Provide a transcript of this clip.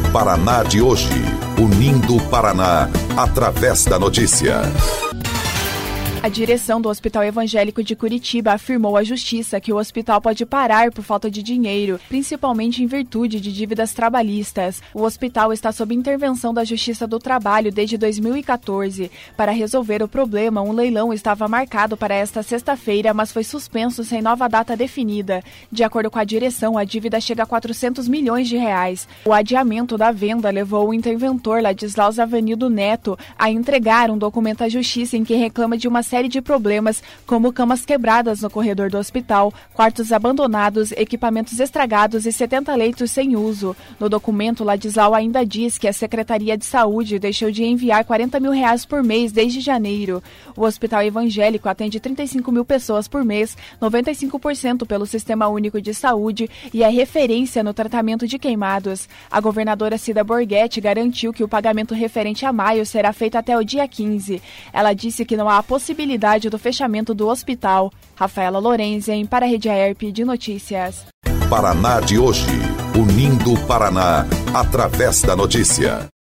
Paraná de hoje, unindo o Paraná através da notícia. A direção do Hospital Evangélico de Curitiba afirmou à Justiça que o hospital pode parar por falta de dinheiro, principalmente em virtude de dívidas trabalhistas. O hospital está sob intervenção da Justiça do Trabalho desde 2014. Para resolver o problema, um leilão estava marcado para esta sexta-feira, mas foi suspenso sem nova data definida. De acordo com a direção, a dívida chega a 400 milhões de reais. O adiamento da venda levou o interventor Ladislau Zavanildo Neto a entregar um documento à Justiça em que reclama de uma série de problemas, como camas quebradas no corredor do hospital, quartos abandonados, equipamentos estragados e 70 leitos sem uso. No documento, Ladislau ainda diz que a Secretaria de Saúde deixou de enviar R$40 mil por mês desde janeiro. O Hospital Evangélico atende 35 mil pessoas por mês, 95% pelo Sistema Único de Saúde e é referência no tratamento de queimados. A governadora Cida Borghetti garantiu que o pagamento referente a maio será feito até o dia 15. Ela disse que não há possibilidade do fechamento do hospital. Rafaela Lorenzen, para a Rede AERP de Notícias. Paraná de hoje, unindo o Paraná através da notícia.